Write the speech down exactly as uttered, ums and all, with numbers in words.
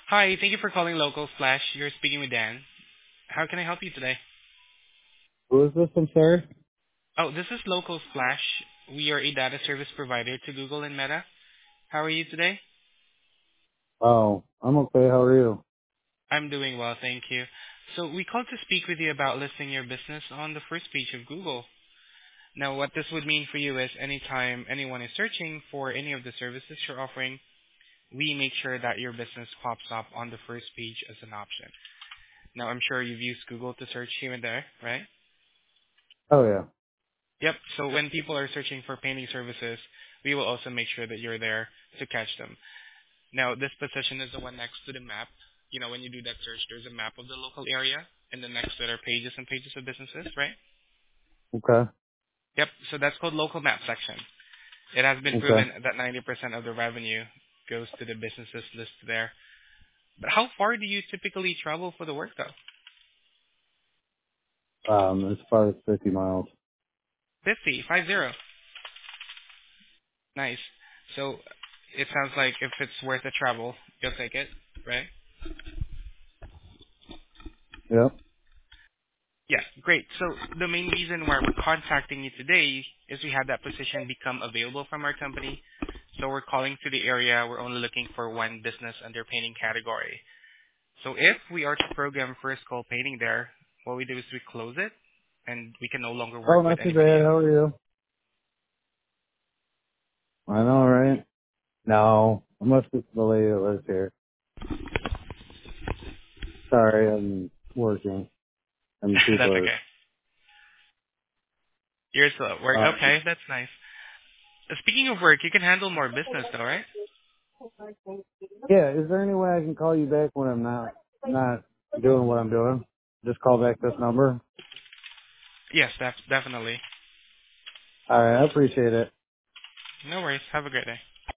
Hi, thank you for calling Local Flash. You're speaking with Dan. How can I help you today? Who is this? I'm sorry. Oh, this is Local Flash. We are a data service provider to Google and Meta. How are you today? Oh, I'm okay. How are you? I'm doing well, thank you. So we called to speak with you about listing your business on the first page of Google. Now, what this would mean for you is anytime anyone is searching for any of the services you're offering, we make sure that your business pops up on the first page as an option. Now, I'm sure you've used Google to search here and there, right? Oh yeah. Yep. So when people are searching for painting services, we will also make sure that you're there to catch them. Now, this position is the one next to the map. You know, when you do that search, there's a map of the local area, and then next to it are pages and pages of businesses, right? Okay. Yep. So that's called local map section. It has been Okay. proven that ninety percent of the revenue goes to the businesses listed there. But how far do you typically travel for the work, though? Um, as far as fifty miles. Fifty, five zero. Nice. So it sounds like if it's worth the travel, you'll take it, right? Yep. Yeah, great. So the main reason why we're contacting you today is we had that position become available from our company. So we're calling to the area. We're only looking for one business under painting category. So if we are to program first call painting there, what we do is we close it and we can no longer Oh, work with not too anybody bad. else. How are you? I know, right? No, I must be the lady that lives here. Sorry, I'm working and people That's are. okay. You're still at work. Uh, Okay, that's nice. Uh, Speaking of work, you can handle more business though, right? yeah. Is there any way I can call you back when I'm not not doing what I'm doing? Just call back this number. Yes, def- definitely. All right. I appreciate it. No worries. Have a great day.